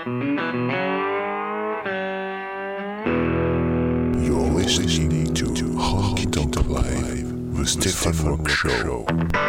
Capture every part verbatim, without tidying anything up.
You're listening to Honky Tonk Live, the Stefan Rock Show.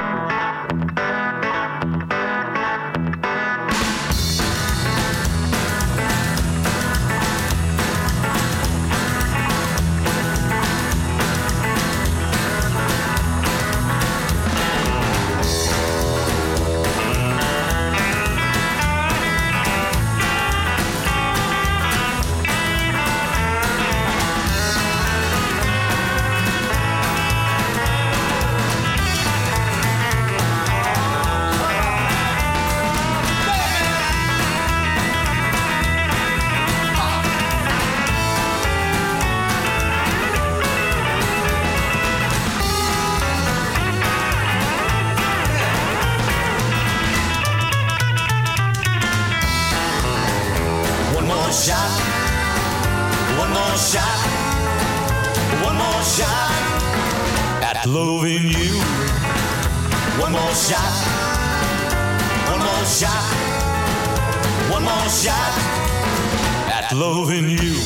Loving you. One more shot. One more shot. One more shot at loving you.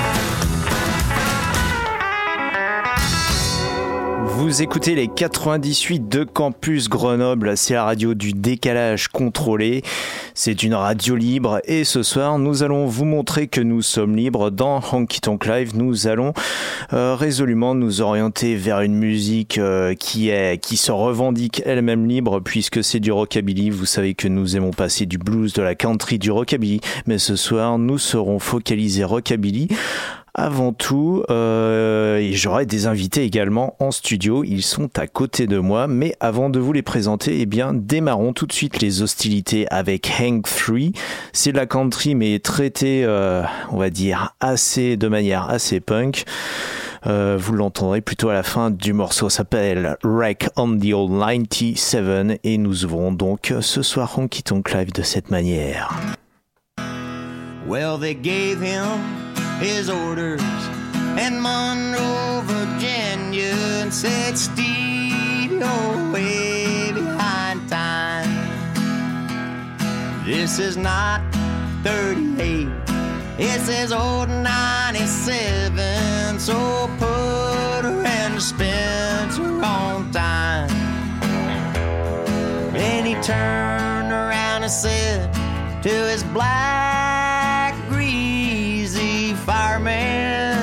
Vous écoutez les quatre-vingt-dix-huit de Campus Grenoble, c'est la radio du décalage contrôlé. C'est une radio libre et ce soir nous allons vous montrer que nous sommes libres dans Honky Tonk Live. Nous allons euh, résolument nous orienter vers une musique euh, qui est qui se revendique elle-même libre puisque c'est du rockabilly. Vous savez que nous aimons passer du blues, de la country, du rockabilly, mais ce soir nous serons focalisés rockabilly. Avant tout, euh, et j'aurai des invités également en studio, ils sont à côté de moi, mais avant de vous les présenter, eh bien, démarrons tout de suite les hostilités avec Hank trois. C'est de la country, mais traité, euh, on va dire, assez, de manière assez punk. Euh, vous l'entendrez plutôt à la fin du morceau, ça s'appelle Wreck on the Old quatre-vingt-dix-sept, et nous ouvrons donc ce soir Honky Tonk Live de cette manière. Well, they gave him his orders and Monroe, Virginia, and said, Steve, you're way behind time. This is not thirty-eight, it says old ninety-seven, so put her in dispenser on time. Then he turned around and said to his black greasy fireman,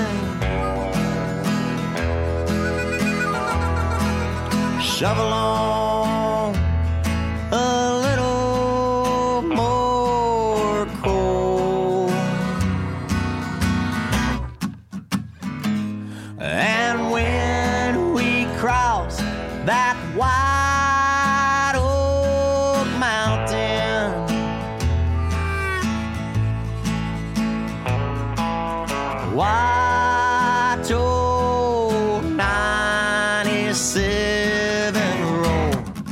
shovel on a little more coal. And when we cross that white oak mountain, watch old ninety-seven roll.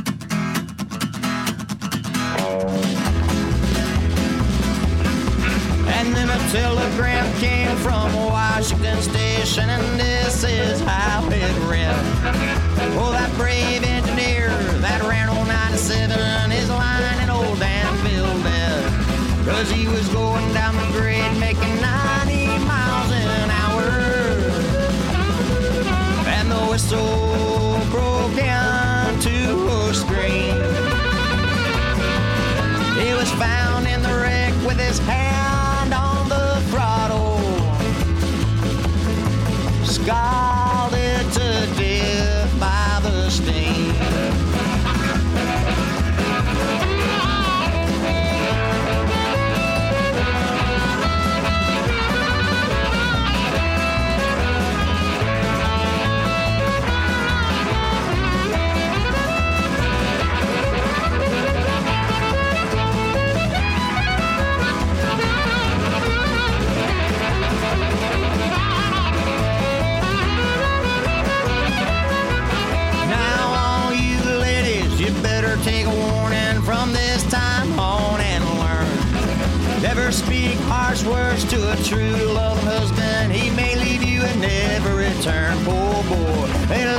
And then a telegram came from Washington Station, and this is how it read. Oh, that brave engineer that ran old ninety-seven is lying in old Danville dead, 'cause he was going down the grade making ninety miles an hour, and the whistle broke down to a scream. He was found in the wreck with his hand on the throttle, scalded to death by the steam. Take a warning from this time on and learn. Never speak harsh words to a true loving husband. He may leave you and never return. Poor boy, hey,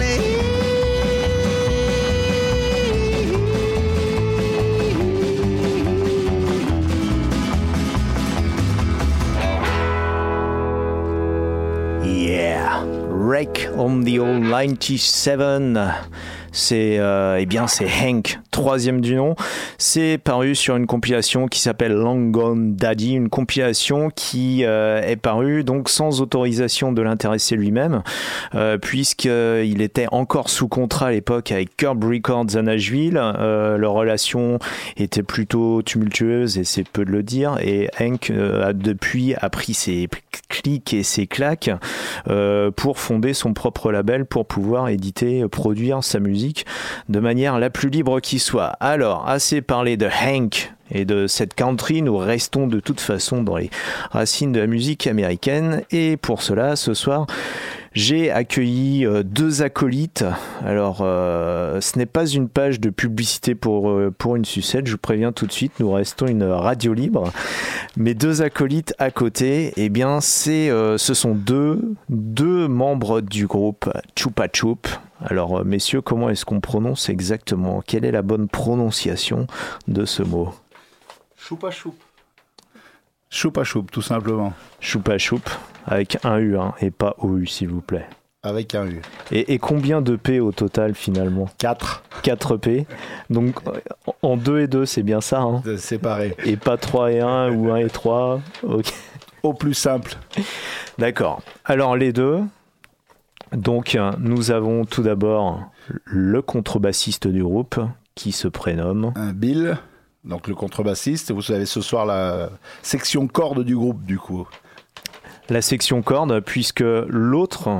Wreck on the Old ninety-seven. C'est euh, eh bien c'est Hank, troisième du nom. C'est paru sur une compilation qui s'appelle Long Gone Daddy, une compilation qui euh, est parue donc sans autorisation de l'intéressé lui-même, euh, puisqu'il était encore sous contrat à l'époque avec Curb Records à Nashville. Euh, leur relation était plutôt tumultueuse et c'est peu de le dire. Et Hank euh, a depuis a pris ses clics et ses claques euh, pour fonder son propre label pour pouvoir éditer, produire sa musique de manière la plus libre qui soit. Alors, assez parlé de Hank et de cette country, nous restons de toute façon dans les racines de la musique américaine et pour cela, ce soir, j'ai accueilli euh, deux acolytes. Alors, euh, ce n'est pas une page de publicité pour, euh, pour une sucette, je vous préviens tout de suite, nous restons une radio libre. Mes deux acolytes à côté, eh bien, c'est, euh, ce sont deux, deux membres du groupe Chupa Chup. Alors, euh, messieurs, comment est-ce qu'on prononce exactement ? Quelle est la bonne prononciation de ce mot ? Chupa Chup. Chupa Chup, tout simplement. Chupa Chup, avec un U, hein, et pas O U, s'il vous plaît. Avec un U. Et, et combien de P au total, finalement ? quatre. quatre P. Donc, en deux et deux, c'est bien ça, hein ? Séparé. Et pas trois et un ou un et trois. Ok. Au plus simple. D'accord. Alors, les deux. Donc, nous avons tout d'abord le contrebassiste du groupe, qui se prénomme... Un Bill, donc le contrebassiste. Vous avez ce soir la section corde du groupe, du coup. La section corde, puisque l'autre,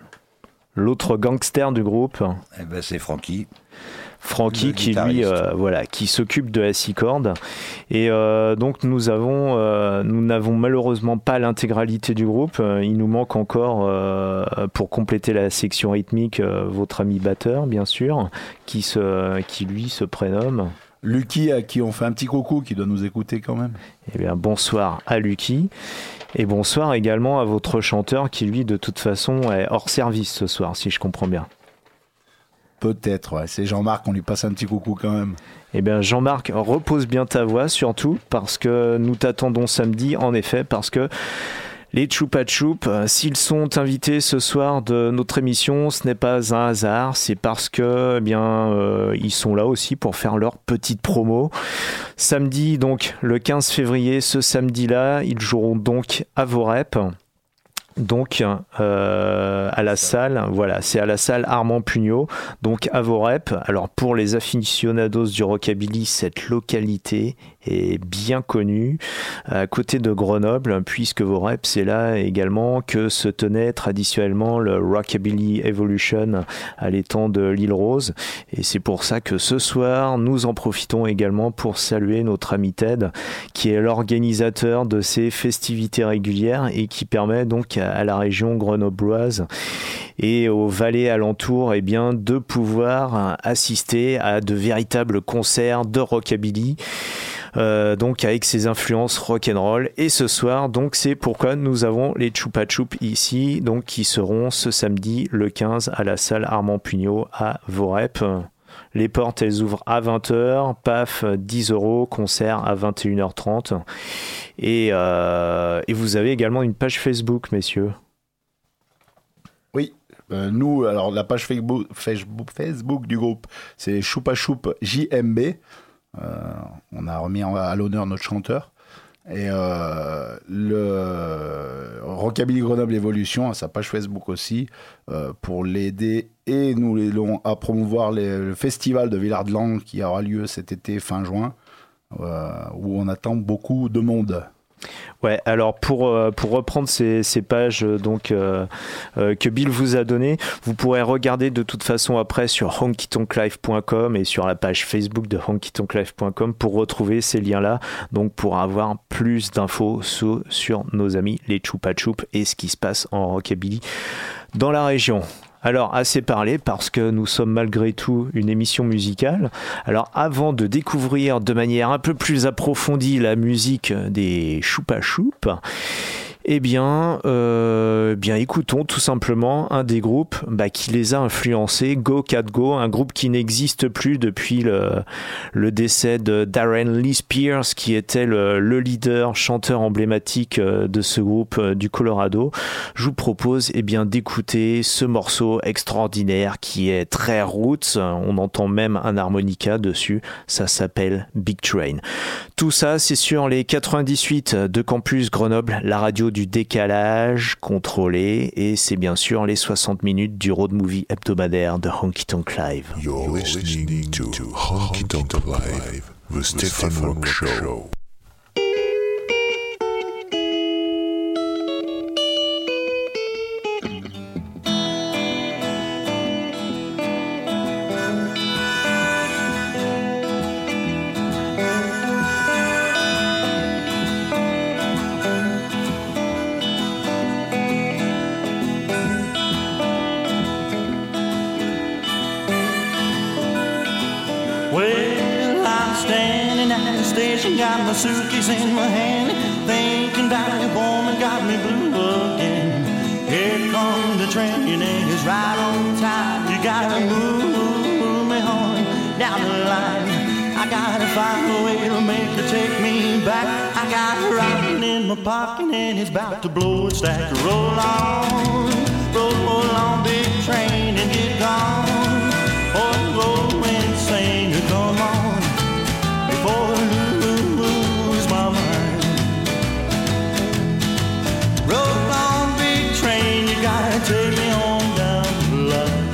l'autre gangster du groupe... Eh ben, c'est Francky. Francky qui lui euh, voilà qui s'occupe de la six cordes et euh, donc nous avons euh, nous n'avons malheureusement pas l'intégralité du groupe, il nous manque encore euh, pour compléter la section rythmique euh, votre ami batteur bien sûr qui se qui lui se prénomme Lucky, à qui on fait un petit coucou, qui doit nous écouter quand même. Eh bien bonsoir à Lucky et bonsoir également à votre chanteur qui lui de toute façon est hors service ce soir si je comprends bien. Peut-être, ouais. C'est Jean-Marc, on lui passe un petit coucou quand même. Eh bien Jean-Marc, repose bien ta voix surtout parce que nous t'attendons samedi en effet parce que les Chupa Chup, s'ils sont invités ce soir de notre émission, ce n'est pas un hasard, c'est parce que eh bien euh, ils sont là aussi pour faire leur petite promo. Samedi donc le quinze février, ce samedi-là, ils joueront donc à Vorep. Donc euh, à la salle, voilà, c'est à la salle Armand Pugnot, donc à Vorep. Alors pour les aficionados du rockabilly, cette localité est bien connue à côté de Grenoble, puisque Vorep, c'est là également que se tenait traditionnellement le Rockabilly Evolution à l'étang de l'Île Rose. Et c'est pour ça que ce soir, nous en profitons également pour saluer notre ami Ted, qui est l'organisateur de ces festivités régulières et qui permet donc à la région grenobloise et aux vallées alentours eh bien, de pouvoir assister à de véritables concerts de rockabilly. Euh, donc avec ses influences rock'n'roll et ce soir donc c'est pourquoi nous avons les Chupa Chup ici donc qui seront ce samedi le quinze à la salle Armand Pugnot à Vorep. Les portes elles ouvrent à vingt heures, paf dix euros, concert à vingt et une heures trente et, euh, et vous avez également une page Facebook messieurs. Oui, euh, nous alors la page Facebook, Facebook, Facebook du groupe c'est Chupa Chup J M B. Euh, on a remis à l'honneur notre chanteur et euh, le Rockabilly Grenoble Evolution a sa page Facebook aussi euh, pour l'aider et nous l'aidons à promouvoir les, le festival de Villard-de-Lans qui aura lieu cet été fin juin euh, où on attend beaucoup de monde. Ouais, alors pour, euh, pour reprendre ces, ces pages euh, donc, euh, euh, que Bill vous a données, vous pourrez regarder de toute façon après sur honky tonk live point com et sur la page Facebook de honky tonk live point com pour retrouver ces liens-là, donc pour avoir plus d'infos sur, sur nos amis les Chupa Chup et ce qui se passe en rockabilly dans la région. Alors, assez parlé parce que nous sommes malgré tout une émission musicale. Alors, avant de découvrir de manière un peu plus approfondie la musique des Chupa Chup, Eh bien, euh, bien, écoutons tout simplement un des groupes bah, qui les a influencés, Go Cat Go, un groupe qui n'existe plus depuis le, le décès de Darren Lee Spears, qui était le, le leader, chanteur emblématique de ce groupe du Colorado. Je vous propose eh bien, d'écouter ce morceau extraordinaire qui est très roots. On entend même un harmonica dessus. Ça s'appelle Big Train. Tout ça, c'est sur les quatre-vingt-dix-huit de Campus Grenoble, la radio du décalage contrôlé, et c'est bien sûr les soixante minutes du road movie hebdomadaire de Honky Tonk Live. You're listening to Honky Tonk Live, the Stephen Rock Show. Got my suitcase in my hand, thinking about a woman got me blue again. Here comes the train and it's right on time. You gotta move, move me on down the line. I gotta find a way to make her take me back. I got a rocket in my pocket and it's about to blow its stack. Roll on, roll on, big train and get gone. Oh, go insane, come on, before I lose my mind. Roll on, big train, you gotta take me on down the line.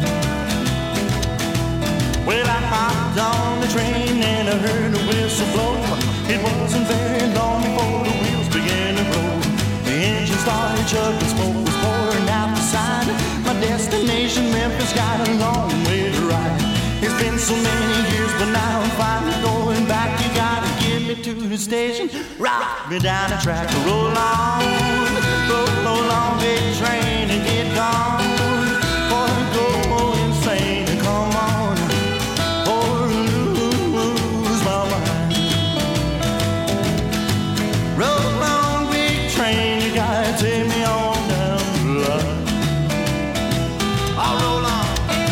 Well, I hopped on the train and I heard the whistle blow. It wasn't very long before the wheels began to roll. The engine started chugging, smoke was pouring out the side. My destination, Memphis, got a long way to ride. It's been so many years, but now I'm finally going back. You gotta get me to the station, rock me down the track. Roll on, roll, roll on, big train and get gone. Boy, go insane and come on, or lose my mind. Roll on, big train, you gotta take me on down the line. I'll roll on.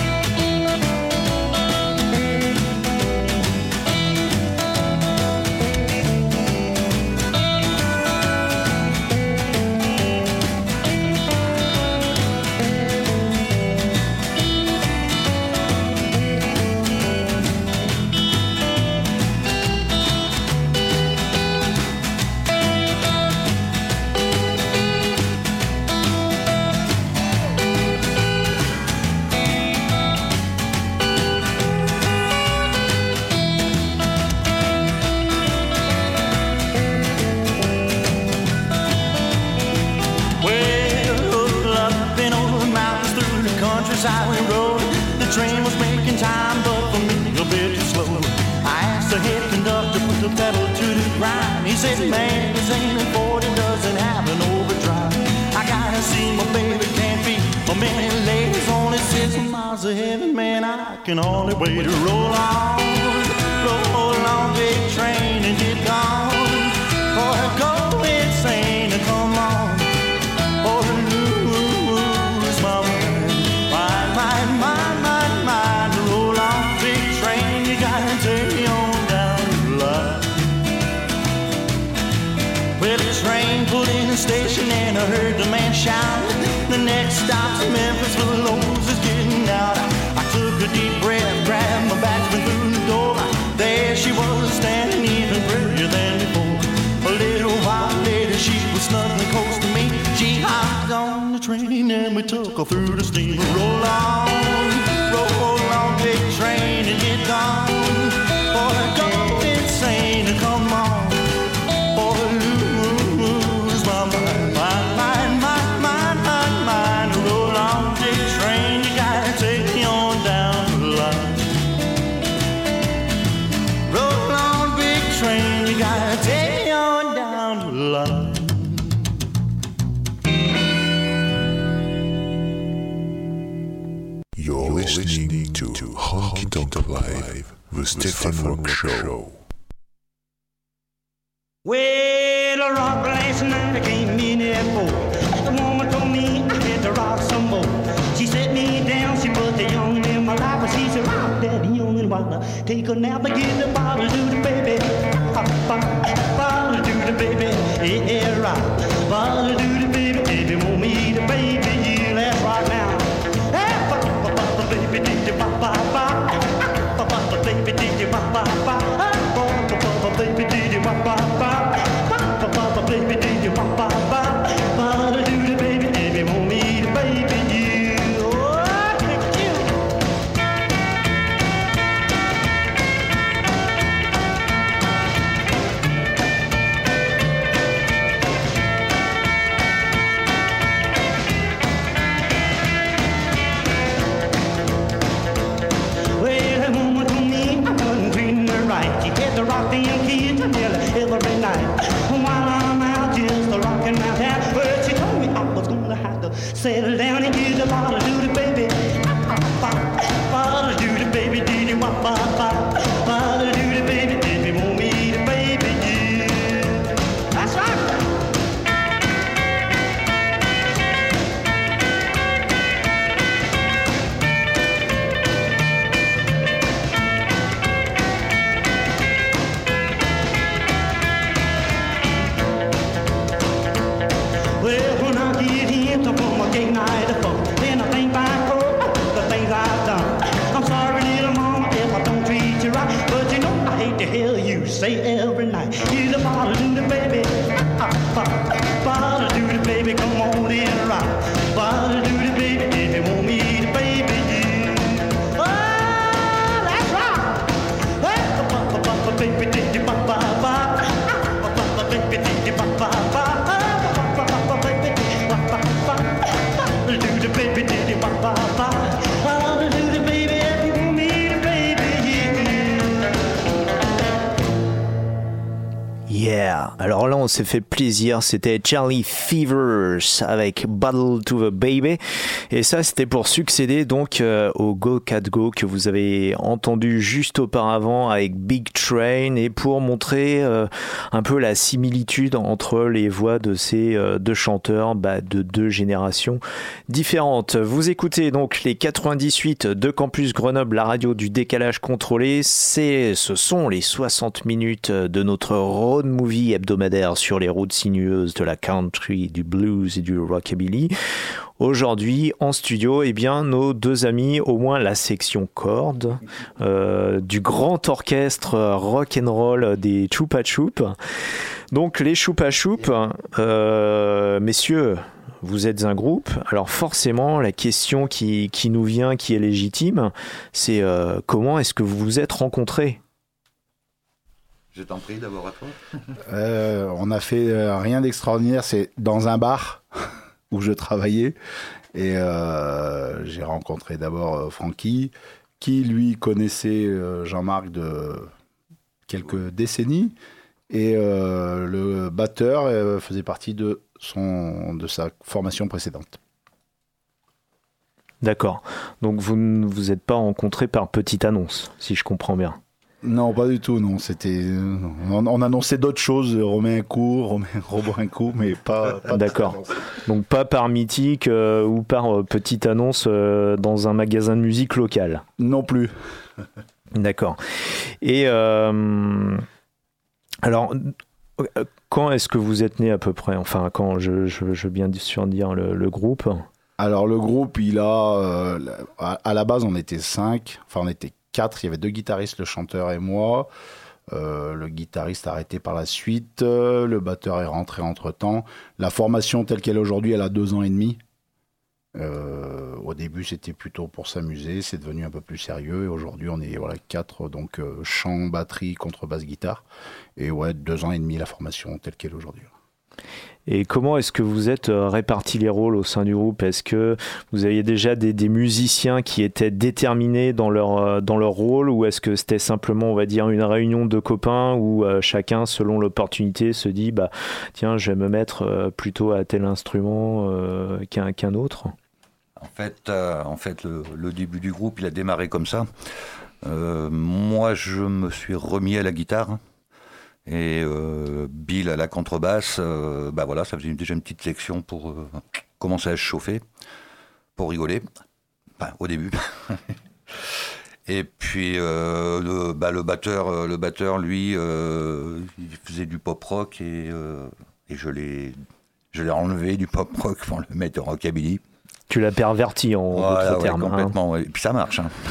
Highway road, the train was making time, but for me a bit too slow. I asked the head conductor, put the pedal to the grind. He said, man, this ain't a Ford, it doesn't have an overdrive. I gotta see my baby, can't be a minute late. It's only six miles of heaven, man, I can hardly wait to roll on. Roll on, big train and get gone. Boy, go insane and come on, or lose my mind. Mine, mine, mine, mine, roll on, big train, you gotta take me on down the line. Well, the train pulled in the station and I heard the man shout. The next stop's Memphis, for the Lowe's is getting out. I, I took a deep breath, grabbed my bags, went through the door. There she was, standing even prettier than before. A little while later, she was snuggling close to me. She hopped on the train and we took her through the steam. Roll on, roll on, big train and get gone. Boy, go insane and come on, or lose my mind. Mind, mind, mind, mind, mind, mind. Roll on, big train, you gotta take me on down the line. Roll on, big train, you gotta take me on down the line. You're listening to Honky Tonk Live, the Stephen Rock Show. Well, a rock glass last night I came in at four. The woman told me I had to rock some more. She set me down, she put the young in my lap, and she said, rock that young and wild. Take a nap and get the bottle to the baby. Bottle to the baby, yeah, rock. Bottle to the baby, baby, want me to baby, yeah, let's rock now. Baby, did you bop, bop, bop? Baby, did you bop, bop, bop? Baby, did you bop, bop, bop? Baby, did you bop, bop, bop? Bottle to the baby, baby, want me to baby, you. Oh, thank you. Well, that woman told me I wasn't treating her right. She had to rock them kids until every night. While I'm out just rocking my town, well, she told me I was gonna have to settle down and get a bottle to the baby. Bottle to the baby, did you wop, bop, bop? Bottle to the baby, baby, want me to baby, yeah. That's right. Well, when I get in from a gay night of fun, then I think back over the things I've done. I'm sorry, little mama, if I don't treat you right, but you know I hate to hear you say every night. Here's a bottle to the baby, bottle to the baby, come on in and rock. Bottle to the baby, if you want me to baby you. Oh, that's right. Baby, did you bop, bop, bop? Baby, did you bop, bop, bop? Do the baby, did it, bop, bop, bop. Oh, do the baby, if you want me to baby, yeah. Yeah, alors là on s'est fait plaisir, c'était Charlie Fevers avec Bottle to the Baby, et ça c'était pour succéder donc euh, au Go Cat Go que vous avez entendu juste auparavant avec Big Train, et pour montrer euh, un peu la similitude entre les voix de ces euh, deux chanteurs bah, de deux générations différentes. Vous écoutez donc les quatre-vingt-dix-huit de Campus Grenoble, la radio du décalage contrôlé. C'est, ce sont les soixante minutes de notre road movie hebdomadaire sur les routes sinueuses de la country, du blues et du rockabilly. Aujourd'hui, en studio, eh bien, nos deux amis, au moins la section cordes, euh, du grand orchestre rock'n'roll des Chupa Chups. Donc, les Chupa Chups, euh, messieurs, vous êtes un groupe. Alors, forcément, la question qui, qui nous vient, qui est légitime, c'est euh, comment est-ce que vous vous êtes rencontrés ? Je t'en prie, d'abord à toi. Euh, on a fait euh, rien d'extraordinaire, c'est dans un bar où je travaillais, et euh, j'ai rencontré d'abord euh, Francky, qui lui connaissait euh, Jean-Marc de quelques décennies, et euh, le batteur euh, faisait partie de, son, de sa formation précédente. D'accord. Donc vous ne vous êtes pas rencontrés par petite annonce, si je comprends bien. Non, pas du tout, non. C'était, on, on annonçait d'autres choses, Romain un coup, Romain Robert un coup, mais pas. pas D'accord. Donc pas par mythique euh, ou par euh, petite annonce euh, dans un magasin de musique local. Non plus. D'accord. Et euh, alors, quand est-ce que vous êtes né à peu près ? Enfin, quand je, je, je veux bien sûr dire le, le groupe. Alors le groupe, il a, euh, à, à la base, on était cinq. Enfin, on était quatre, il y avait deux guitaristes, le chanteur et moi. Euh, le guitariste a arrêté par la suite, euh, le batteur est rentré entre-temps. La formation telle qu'elle est aujourd'hui, elle a deux ans et demi. Euh, au début, c'était plutôt pour s'amuser, c'est devenu un peu plus sérieux. Et aujourd'hui, on est voilà, quatre, donc euh, chant, batterie, contrebasse, guitare. Et ouais, deux ans et demi la formation telle qu'elle est aujourd'hui. Et comment est-ce que vous êtes répartis les rôles au sein du groupe ? Est-ce que vous aviez déjà des, des musiciens qui étaient déterminés dans leur, dans leur rôle, ou est-ce que c'était simplement, on va dire, une réunion de copains où euh, chacun, selon l'opportunité, se dit bah, « Tiens, je vais me mettre euh, plutôt à tel instrument euh, qu'un, qu'un autre » ? En fait, euh, en fait le, le début du groupe, il a démarré comme ça. Euh, moi, je me suis remis à la guitare. Et euh, Bill à la contrebasse, euh, bah voilà, ça faisait déjà une petite section pour euh, commencer à se chauffer, pour rigoler, enfin, au début. Et puis euh, le, bah, le batteur, le batteur, lui, euh, il faisait du pop rock et, euh, et je l'ai, je l'ai enlevé du pop rock pour le mettre en rockabilly. Tu l'as perverti en voilà, d'autres ouais, termes. complètement. Hein. Ouais. Et puis ça marche. Hein.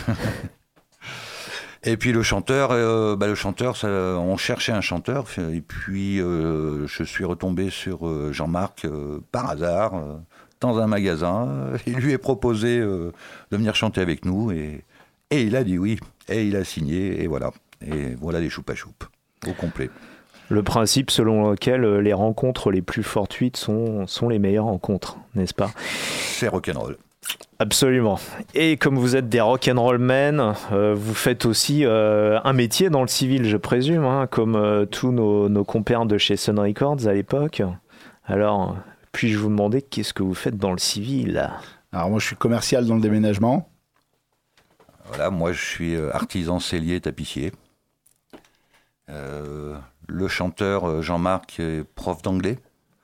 Et puis le chanteur, euh, bah, le chanteur, ça, on cherchait un chanteur. Et puis euh, je suis retombé sur euh, Jean-Marc euh, par hasard euh, dans un magasin. Il lui ai proposé euh, de venir chanter avec nous et, et il a dit oui. Et il a signé et voilà. Et voilà les choupa choup au complet. Le principe selon lequel les rencontres les plus fortuites sont, sont les meilleures rencontres, n'est-ce pas ? C'est rock'n'roll. Absolument. Et comme vous êtes des rock'n'roll men, euh, vous faites aussi euh, un métier dans le civil, je présume, hein, comme euh, tous nos, nos compères de chez Sun Records à l'époque. Alors, puis-je vous demander qu'est-ce que vous faites dans le civil ? Alors moi je suis commercial dans le déménagement. Voilà, moi je suis artisan sellier tapissier. Euh, le chanteur Jean-Marc est prof d'anglais.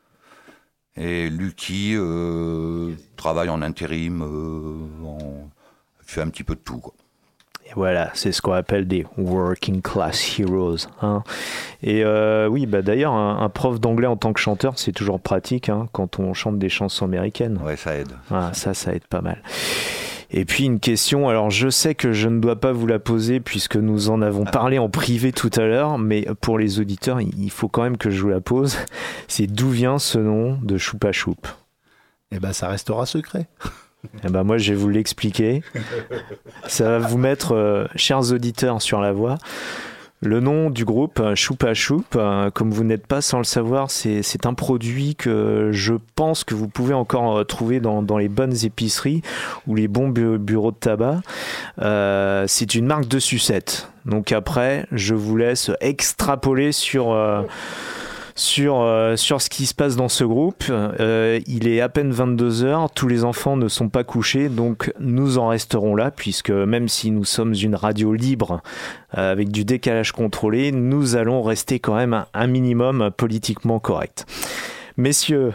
Et Lucky euh, travaille en intérim, euh, en, fait un petit peu de tout, quoi. Et voilà, c'est ce qu'on appelle des working class heroes. Hein. Et euh, oui, bah d'ailleurs, un, un prof d'anglais en tant que chanteur, c'est toujours pratique hein, quand on chante des chansons américaines. Ouais, ça aide. Ah, ça, ça aide pas mal. Et puis une question, alors je sais que je ne dois pas vous la poser puisque nous en avons parlé en privé tout à l'heure, mais pour les auditeurs, il faut quand même que je vous la pose. C'est d'où vient ce nom de Choupa Choup ? Eh ben ça restera secret. Eh ben moi je vais vous l'expliquer. Ça va vous mettre, euh, chers auditeurs, sur la voie. Le nom du groupe, Choupa Choup, euh, comme vous n'êtes pas sans le savoir, c'est, c'est un produit que je pense que vous pouvez encore trouver dans, dans les bonnes épiceries ou les bons bu- bureaux de tabac. Euh, c'est une marque de sucette. Donc après, je vous laisse extrapoler sur... Euh, Sur, euh, sur ce qui se passe dans ce groupe. Euh, il est à peine vingt-deux heures, tous les enfants ne sont pas couchés, donc nous en resterons là, puisque même si nous sommes une radio libre, euh, avec du décalage contrôlé, nous allons rester quand même un, un minimum politiquement correct. Messieurs,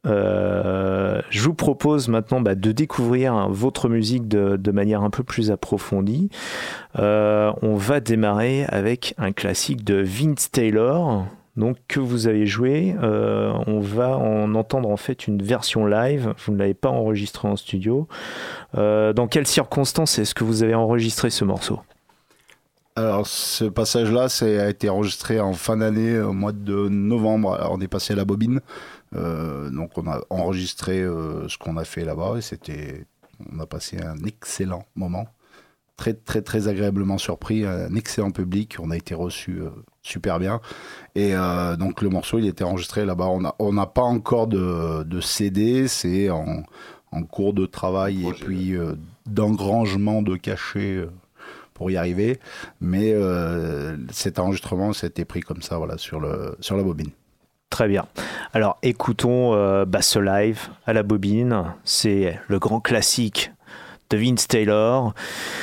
euh, je vous propose maintenant bah, de découvrir votre musique de, de manière un peu plus approfondie. Euh, on va démarrer avec un classique de Vince Taylor, donc que vous avez joué. Euh, on va en entendre en fait une version live. Vous ne l'avez pas enregistré en studio. Euh, dans quelles circonstances est-ce que vous avez enregistré ce morceau ? Alors ce passage-là, c'est, a été enregistré en fin d'année, au mois de novembre. Alors, on est passé à la bobine, euh, donc on a enregistré euh, ce qu'on a fait là-bas et c'était, on a passé un excellent moment. Très, très, très agréablement surpris, un excellent public, on a été reçus euh, super bien. Et euh, donc le morceau, il était enregistré là-bas. On n'a on a pas encore de, de C D, c'est en, en cours de travail et puis euh, d'engrangement de cachets euh, pour y arriver. Mais euh, cet enregistrement, c'était pris comme ça, voilà, sur, le, sur la bobine. Très bien. Alors écoutons euh, bah, ce live à la bobine. C'est le grand classique de Vince Taylor.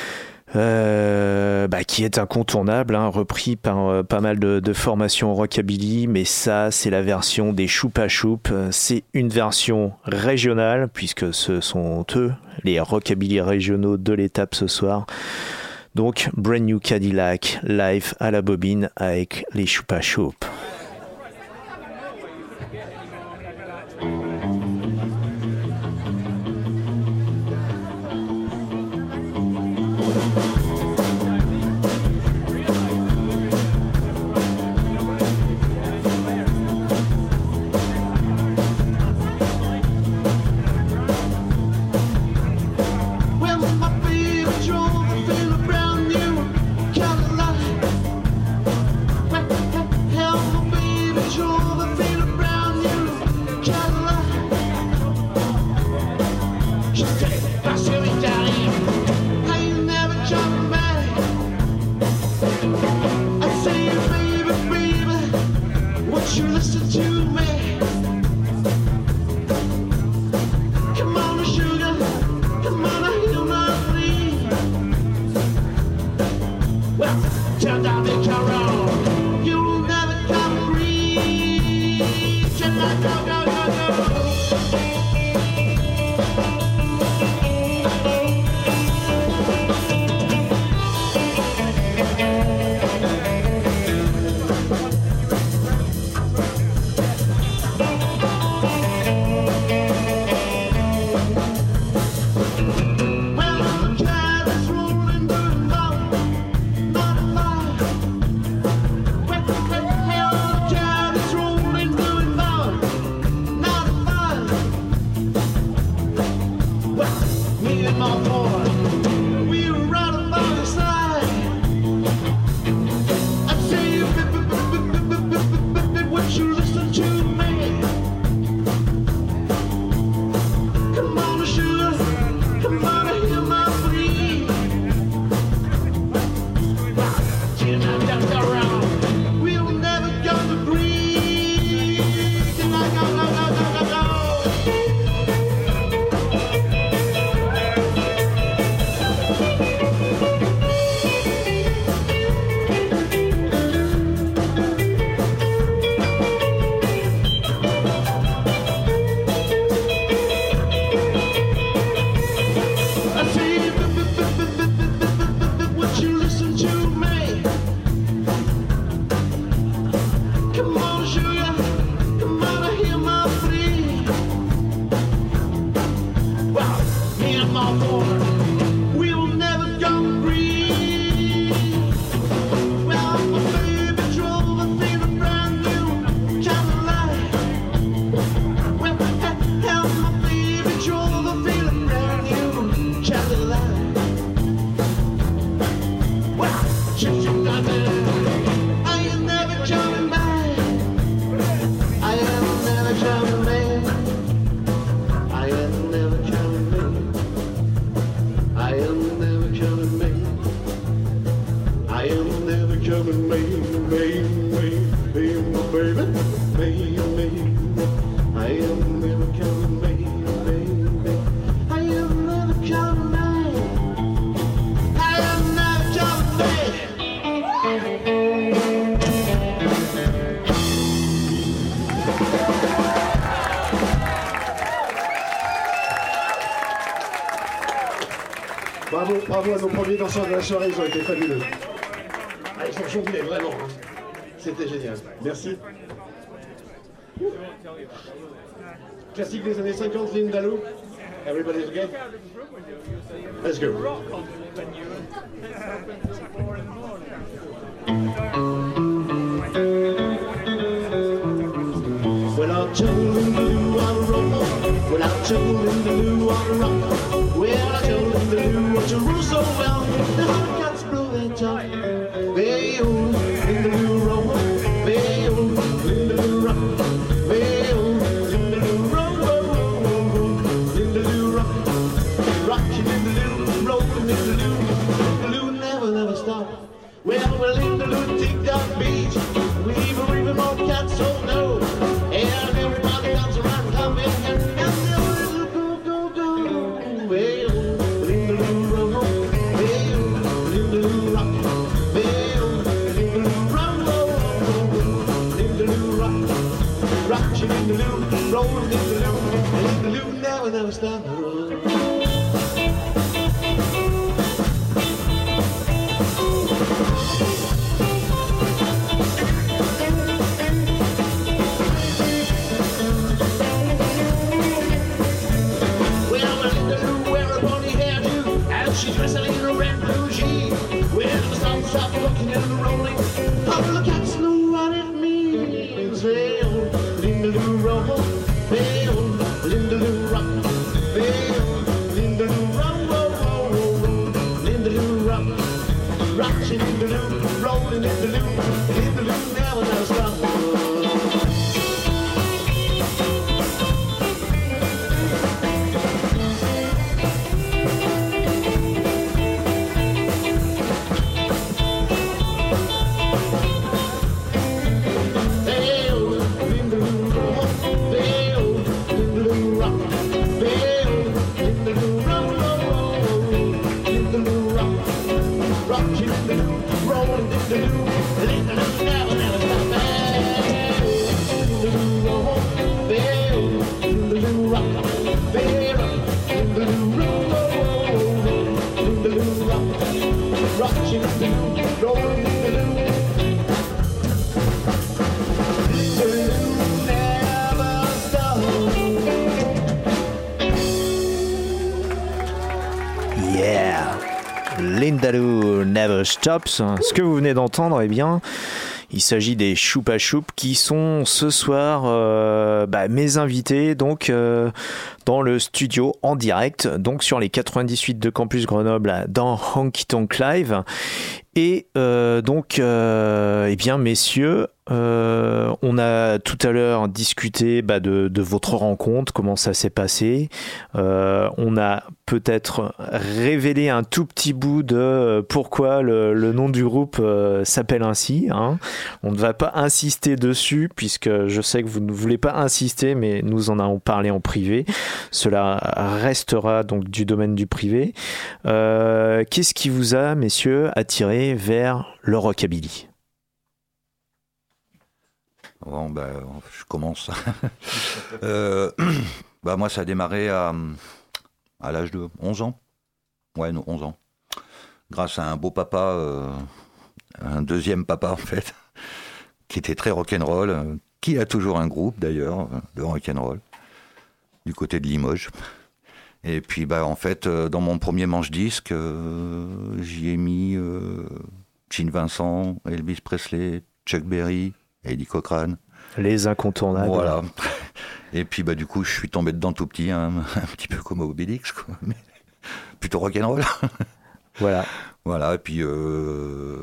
Euh, bah, qui est incontournable, hein, repris par euh, pas mal de, de formations rockabilly, mais ça c'est la version des Choupa Choup, c'est une version régionale puisque ce sont eux les rockabilly régionaux de l'étape ce soir. Donc Brand New Cadillac live à la bobine avec les Choupa Choup. Turn down the car, you'll never come. Bravo, bravo à nos premiers danseurs de la soirée, ils ont été fabuleux. Ah, ils sont jonglés, vraiment. C'était génial. Merci. Classique des années cinquante, Linda Lou. Everybody's okay? Let's go. Well, I'll tell Linda Lou on a roll. Well, I'll tell Linda Lou on a rock. Well, I'll tell Linda Lou what you rule so well. The hot cats blow their tongue. Hey, oh, Linda Lou roll. Hey, oh, Linda Lou rock. Hey, oh, Linda Lou roll, roll, roll, roll, roll. Linda Lou rock. Rockin' Linda Lou, rollin' Linda Lou. Linda Lou never, never stop. Well, well, Linda Lou ticked that beach. We've a even more cats, so no. And everybody comes around, come in and and they'll go, go, go. Hey, oh, Linda Lou roll. Hey, oh, Linda Lou rock. Hey, oh, Linda Lou roll, roll, roll. Linda Lou rock. Rockin' Linda Lou, rollin' Linda Lou. Linda Lou never, never stop. She's dressed in a red blue jean, with the sun shop looking and rolling. All the cats know what it means. Hey, oh, Linda Lou roll. Hey, oh, Linda Lou rock. Hey, oh, Linda Lou roll, roll, roll, roll. Linda Lou rock. Rockin' Linda Lou, rollin' Linda Lou. Linda Lou never, never stop. Rock. Lindaloo Never Stops. Ce que vous venez d'entendre, eh bien, il s'agit des Choupa Choup qui sont ce soir euh, bah, mes invités donc euh, dans le studio en direct, donc sur les quatre-vingt-dix-huit de Campus Grenoble dans Honky Tonk Live. Et euh, donc, euh, eh bien, messieurs, euh, on a tout à l'heure discuté bah, de, de votre rencontre, comment ça s'est passé. Euh, on a peut-être révélé un tout petit bout de pourquoi le, le nom du groupe euh, s'appelle ainsi. Hein. On ne va pas insister dessus, puisque je sais que vous ne voulez pas insister, mais nous en avons parlé en privé. Cela restera donc du domaine du privé. Euh, qu'est-ce qui vous a, messieurs, attiré vers le rockabilly? Bon, bah, je commence. euh, bah, moi, ça a démarré à, à l'âge de onze ans. Ouais, non, onze ans. Grâce à un beau papa, euh, un deuxième papa en fait, qui était très rock'n'roll, euh, qui a toujours un groupe d'ailleurs de rock'n'roll, du côté de Limoges. Et puis, bah, en fait, euh, dans mon premier manche-disque, euh, j'y ai mis euh, Gene Vincent, Elvis Presley, Chuck Berry, Eddie Cochran. Les incontournables. Voilà. Et puis, bah, du coup, je suis tombé dedans tout petit, hein, un petit peu comme Obélix, quoi. Mais plutôt rock'n'roll. Voilà. Voilà, et puis... Euh...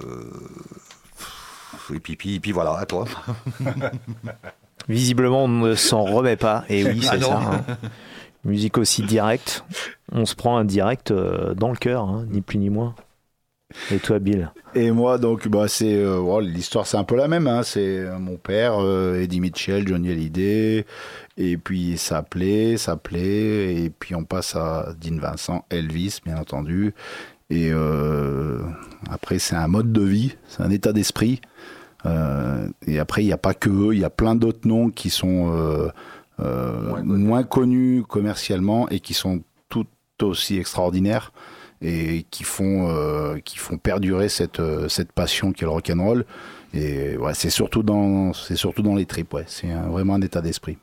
Et puis, puis, puis voilà, à toi. Visiblement, on ne s'en remet pas. Et oui, c'est Ah ça. Hein. Musique aussi directe. On se prend un direct euh, dans le cœur, hein, ni plus ni moins. Et toi, Bill? Et moi, donc, bah, c'est euh, voilà, l'histoire, c'est un peu la même. Hein. C'est euh, mon père, euh, Eddie Mitchell, Johnny Hallyday, et puis ça plaît, ça plaît, et puis on passe à Dean Vincent, Elvis, bien entendu. Et euh, après, c'est un mode de vie, c'est un état d'esprit. Euh, et après, il n'y a pas que eux, il y a plein d'autres noms qui sont euh, euh, moins, connus. moins connus commercialement et qui sont tout aussi extraordinaires. Et qui font, euh, qui font perdurer cette, euh, cette passion qu'est le rock'n'roll. Et ouais, c'est surtout dans, c'est surtout dans les tripes, ouais. C'est un, vraiment un état d'esprit.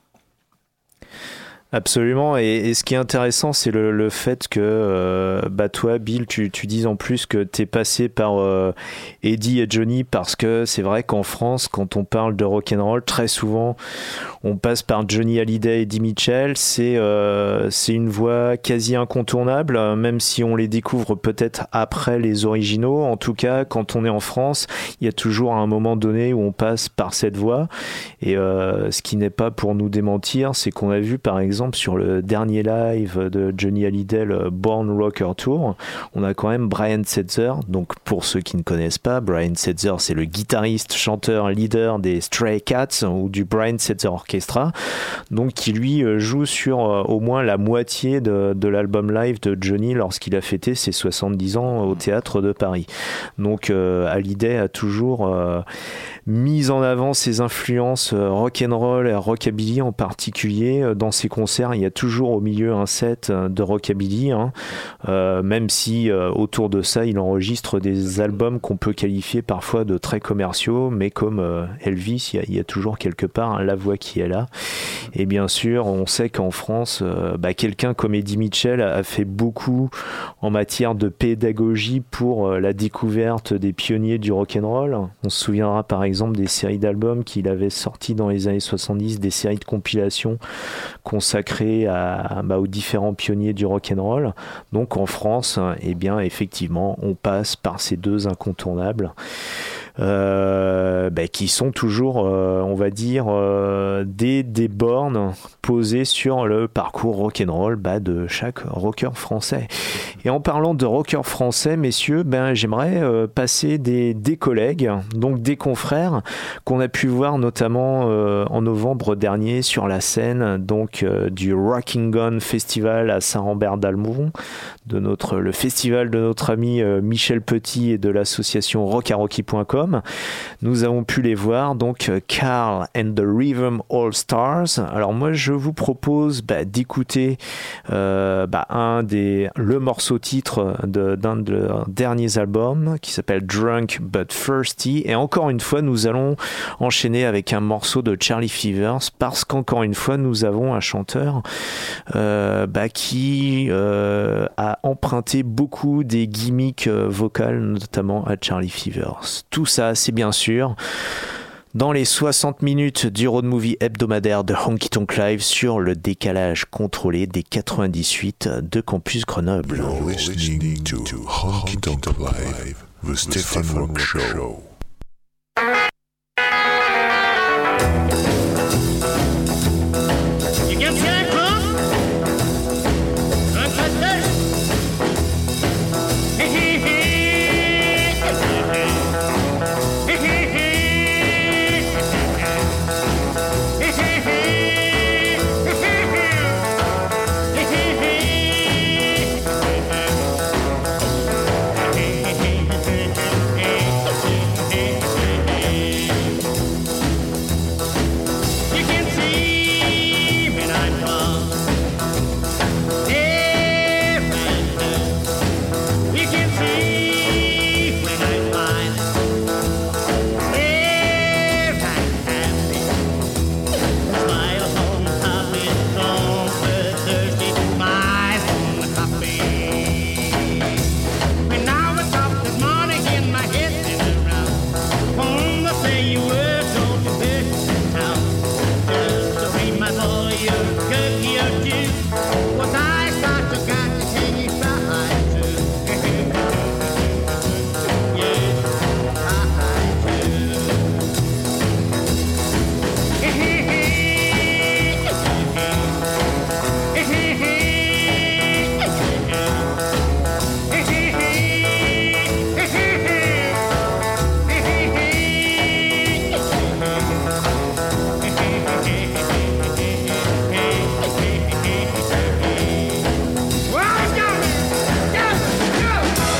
Absolument, et, et ce qui est intéressant, c'est le, le fait que euh, bah toi, Bill, tu, tu dises en plus que t'es passé par euh, Eddie et Johnny, parce que c'est vrai qu'en France, quand on parle de rock'n'roll, très souvent, on passe par Johnny Hallyday et Eddie Mitchell. C'est euh, c'est une voix quasi incontournable, même si on les découvre peut-être après les originaux. En tout cas, quand on est en France, il y a toujours un moment donné où on passe par cette voix. Et euh, ce qui n'est pas pour nous démentir, c'est qu'on a vu par exemple sur le dernier live de Johnny Hallyday, le Born Rocker Tour, on a quand même Brian Setzer. Donc pour ceux qui ne connaissent pas, Brian Setzer, c'est le guitariste, chanteur, leader des Stray Cats ou du Brian Setzer Orchestra, donc qui lui joue sur euh, au moins la moitié de, de l'album live de Johnny lorsqu'il a fêté ses soixante-dix ans au Théâtre de Paris. Donc euh, Hallyday a toujours euh, mis en avant ses influences euh, rock'n'roll et rockabilly en particulier. Euh, dans ses concerts, il y a toujours au milieu un set de rockabilly, hein, euh, même si euh, autour de ça, il enregistre des albums qu'on peut qualifier parfois de très commerciaux, mais comme euh, Elvis, il y, a, il y a toujours quelque part hein, la voix qui est là. Et bien sûr, on sait qu'en France, euh, bah, quelqu'un comme Eddie Mitchell a, a fait beaucoup en matière de pédagogie pour euh, la découverte des pionniers du rock'n'roll. On se souviendra par exemple des séries d'albums qu'il avait sortis dans les années soixante-dix, des séries de compilations consacrées à, bah, aux différents pionniers du rock'n'roll. Donc en France, eh bien, effectivement, on passe par ces deux incontournables. Euh, bah, qui sont toujours, euh, on va dire, euh, des, des bornes posées sur le parcours rock'n'roll bah, de chaque rocker français. Et en parlant de rocker français, messieurs, ben, j'aimerais euh, passer des, des collègues, donc des confrères, qu'on a pu voir notamment euh, en novembre dernier sur la scène donc, euh, du Rocking Gun Festival à Saint-Rambert-d'Almont, de notre, le festival de notre ami euh, Michel Petit et de l'association rock a rocky point com. album. Nous avons pu les voir, donc Carl and the Rhythm All Stars. Alors moi je vous propose bah, d'écouter euh, bah, un des, le morceau titre de, d'un de leurs derniers albums qui s'appelle Drunk But Thirsty. Et encore une fois nous allons enchaîner avec un morceau de Charlie Fevers parce qu'encore une fois nous avons un chanteur euh, bah, qui euh, a emprunté beaucoup des gimmicks euh, vocales notamment à Charlie Fevers. Tout ça c'est bien sûr dans les soixante minutes du road movie hebdomadaire de Honky Tonk Live sur le décalage contrôlé des quatre-vingt-dix-huit de Campus Grenoble. You're listening to Honky Tonk Live, the Stephen Rock Show. You get that crunk? Drunk like that? Hey, hey, hey. Hey, hey, hey. Hey, hey, hey. Hey, hey, You can see when I'm drunk. Yeah, you can see when I'm fine. Yeah, I'm happy. Smile on top is strong, but thirsty. Eyes on the coffee. When I was up this morning, in my head spinning around. Wanna say you were so to bed in town. Just to read my boy, your cookie or two. Was I start to got to take you behind too? Yeah, behind too. Hey, hey, hey. Hey, hey, hey. Hey, hey, hey. Hey, hey, hey. Hey, hey, hey. Well, let's go. Go, go.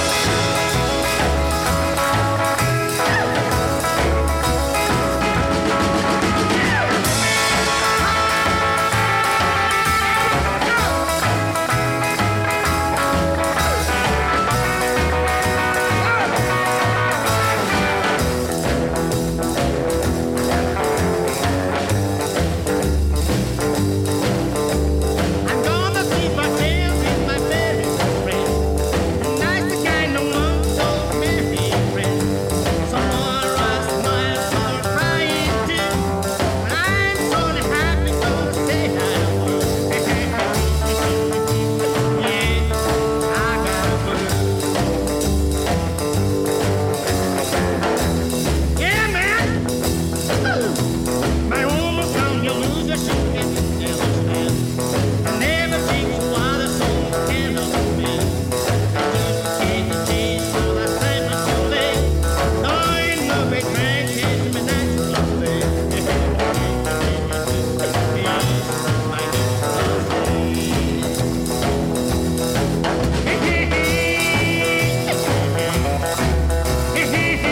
I'm gonna keep my tail in my belly, friend. Nice the kind of one so merry, friend. Someone was smile, some crying too. But I'm so happy, gonna say I will. Yeah, I got a bird. Yeah, man. My woman's gone, you lose your shit and never stand. I never think you are the soul can of man. I just can't change, so I say my too late. No, you know it, man, change me natural way. Yeah, my natural way. Hey, hey, hey. Hey, hey, hey.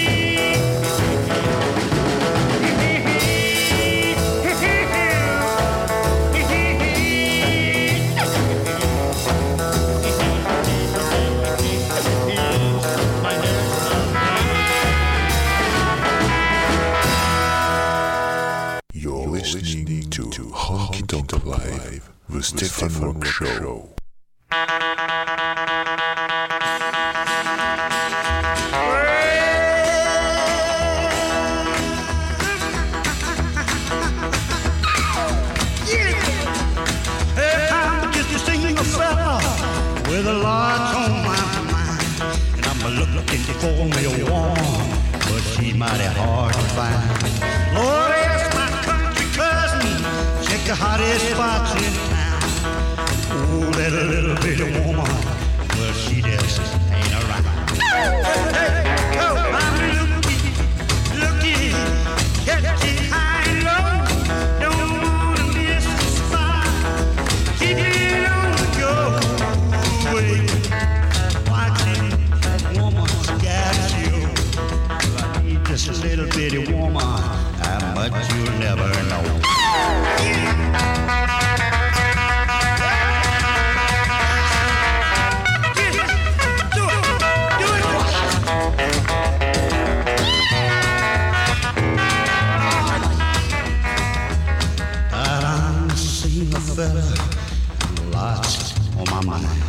You're listening to Honky Tonk Live, the Stephen Rock Show. I'm just a single fella with a lot on my mind, and I'm looking for me a woman, but she mighty hard to find. Lord, ask my country cousin, check the hottest spots in town. Oh, that little bitty woman, well, she just ain't around. Hey, hey, oh, I'm looking, looking, catching high and low. Don't wanna miss the spot. Keep it on the go. Wait, watching woman's got you. seen a fella, lots on my mind.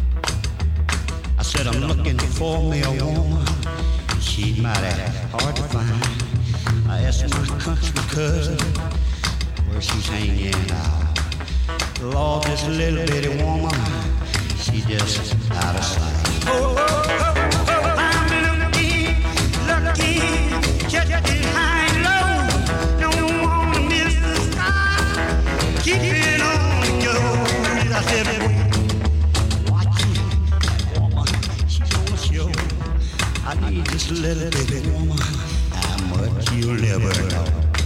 I said I'm looking for me a woman, she's mighty hard to find. I asked my country cousin where she's hanging out. Lord, this little bitty woman, she just out of sight. Oh, oh, oh, oh, I'm looking, looking, just behind low. Don't wanna miss the sky. Keep it on the go. I said, wait, watching that woman, she's on the show. I need this little bitty woman, how much you'll never know.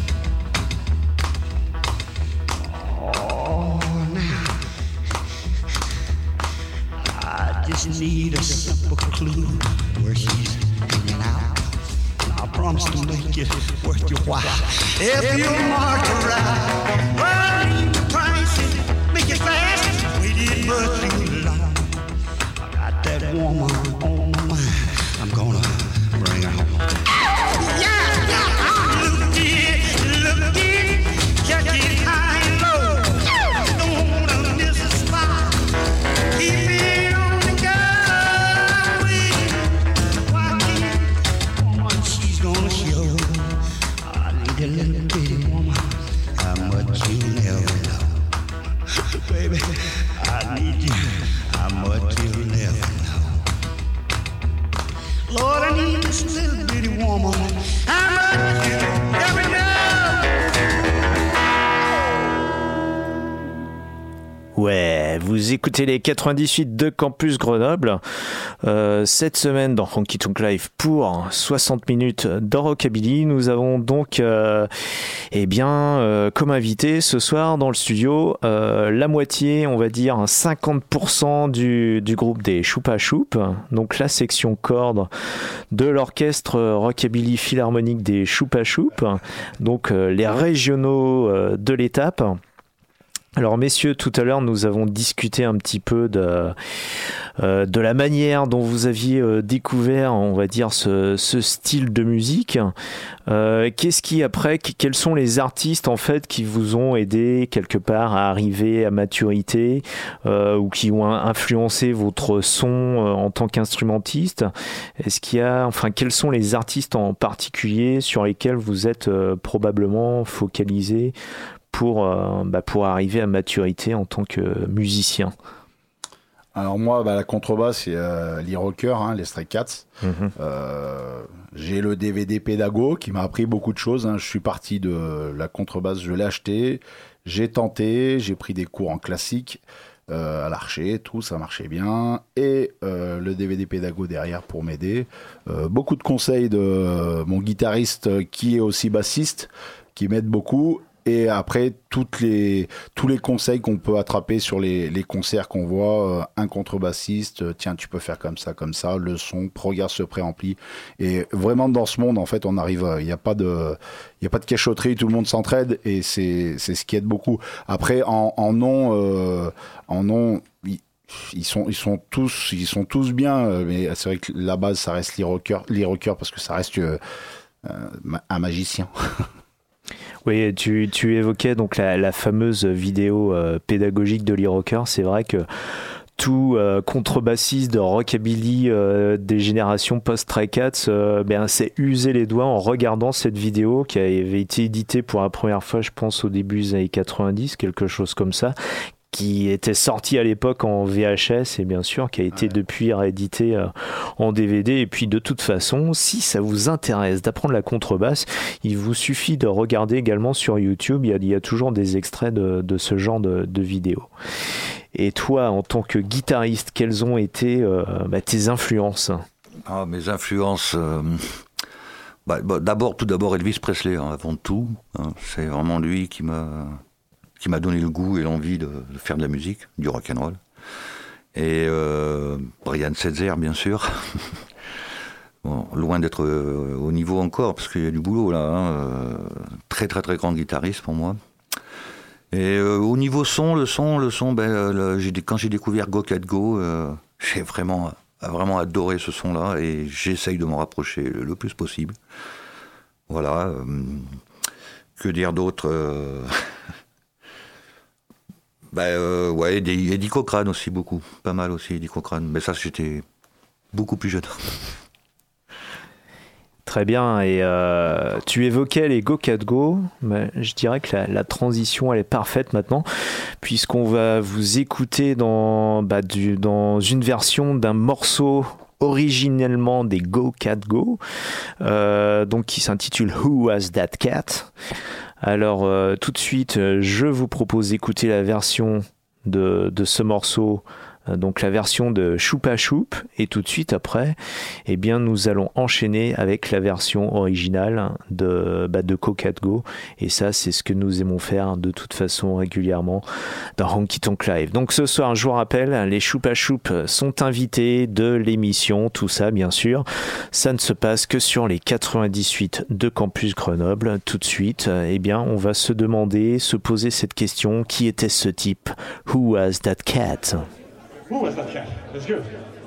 Just need a simple clue where she's hanging out. I promise to make it worth your while. If you mark her right, well, I need the price and make it fast. Waited but too long. I got that woman on my mind. I'm gonna bring her home. Yeah, yeah, I'm looking, looking, check it high and low. Don't wanna miss a spot. Keep it. A little bitty woman, how much you never know. Baby, I need you, how much you never know. Lord, I need this little bitty woman, how much you never know. Ouais, vous écoutez les quatre-vingt-dix-huit de Campus Grenoble. Euh, cette semaine dans Honky Tonk Live pour soixante minutes de rockabilly. Nous avons donc, euh, eh bien, euh, comme invité ce soir dans le studio, euh, la moitié, on va dire cinquante pour cent du, du groupe des Choupa Choup, donc la section cordes de l'orchestre rockabilly philharmonique des Choupa Choup, donc euh, les régionaux euh, de l'étape. Alors messieurs, tout à l'heure nous avons discuté un petit peu de, euh, de la manière dont vous aviez euh, découvert, on va dire, ce, ce style de musique. Euh, qu'est-ce qui après, quels sont les artistes en fait qui vous ont aidé quelque part à arriver à maturité euh, ou qui ont influencé votre son euh, en tant qu'instrumentiste? Est-ce qu'il y a, enfin, quels sont les artistes en particulier sur lesquels vous êtes euh, probablement focalisé pour, euh, bah, pour arriver à maturité en tant que musicien? Alors moi, bah, la contrebasse, c'est euh, les rockers, hein, les Stray Cats. Mm-hmm. Euh, j'ai le D V D Pédago qui m'a appris beaucoup de choses. Hein. Je suis parti de la contrebasse, je l'ai acheté, j'ai tenté, j'ai pris des cours en classique euh, à l'archer, tout, ça marchait bien. Et euh, le D V D Pédago derrière pour m'aider. Euh, beaucoup de conseils de euh, mon guitariste qui est aussi bassiste, qui m'aide beaucoup. Et après, toutes les, tous les conseils qu'on peut attraper sur les, les concerts qu'on voit, euh, un contrebassiste, euh, tiens, tu peux faire comme ça, comme ça, le son, regarde ce préampli. Et vraiment, dans ce monde, en fait, on arrive, il n'y a pas de, il y a pas de cachotterie, tout le monde s'entraide et c'est, c'est ce qui aide beaucoup. Après, en, en nom, euh, en nom, ils sont, ils sont tous, ils sont tous bien, mais c'est vrai que la base, ça reste les rockers, les rockers parce que ça reste euh, un magicien. Oui, tu, tu évoquais donc la, la fameuse vidéo euh, pédagogique de Lee Rocker. C'est vrai que tout euh, contrebassiste de rockabilly euh, des générations post-Stray Cats euh, ben, s'est usé les doigts en regardant cette vidéo qui avait été éditée pour la première fois, je pense, au début des années quatre-vingt-dix, quelque chose comme ça, qui était sorti à l'époque en V H S et bien sûr qui a été ouais. depuis réédité euh, en D V D. Et puis de toute façon, si ça vous intéresse d'apprendre la contrebasse, il vous suffit de regarder également sur YouTube, il y a, il y a toujours des extraits de, de ce genre de, de vidéos. Et toi, en tant que guitariste, quelles ont été euh, bah, tes influences? Ah, mes influences... Euh... Bah, bah, d'abord, tout d'abord Elvis Presley, hein, avant tout. Hein, c'est vraiment lui qui m'a... qui m'a donné le goût et l'envie de, de faire de la musique, du rock'n'roll. Et euh, Brian Setzer, bien sûr. Bon, loin d'être euh, au niveau encore, parce qu'il y a du boulot là. Hein, euh, très très très grand guitariste pour moi. Et euh, au niveau son, le son, le son, ben, le, j'ai, quand j'ai découvert Go Cat Go, euh, j'ai vraiment, vraiment adoré ce son-là et j'essaye de m'en rapprocher le, le plus possible. Voilà. Euh, que dire d'autre euh, Bah euh, ouais, Eddie, Eddie Cochrane aussi, beaucoup. Pas mal aussi, Eddie Cochrane. Mais ça, j'étais beaucoup plus jeune. Très bien, et euh, tu évoquais les Go Cat Go, mais je dirais que la, la transition elle est parfaite maintenant, puisqu'on va vous écouter dans, bah, du, dans une version d'un morceau originellement des Go Cat Go, euh, donc qui s'intitule Who Was That Cat. Alors euh, tout de suite, je vous propose d'écouter la version de, de ce morceau, donc la version de Choupa Choup, et tout de suite après, eh bien, nous allons enchaîner avec la version originale de, bah, de Go Cat Go, et ça c'est ce que nous aimons faire de toute façon régulièrement dans Honky Tonk Live. Donc ce soir, je vous rappelle, les Choupa Choup sont invités de l'émission, tout ça bien sûr, ça ne se passe que sur les quatre-vingt-dix-huit de Campus Grenoble. Tout de suite, eh bien, on va se demander, se poser cette question, qui était ce type? Who was that cat? Who was that cat? Let's go.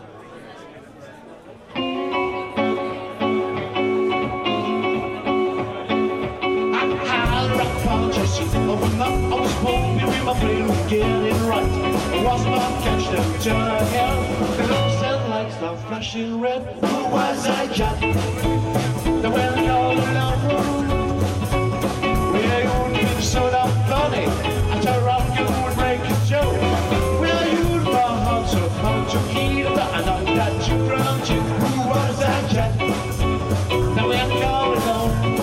I, I rock conscious. Oh, when I was born, we were playing with getting right. I was not catch them turn ahead. The girls said like stuff flashing red. Who was that cat? The well called alarm room. We ain't only so damn funny. I turn around, you would break a joke. How to eat it, I know that you drowned you. Who was that cat? Now we're going home.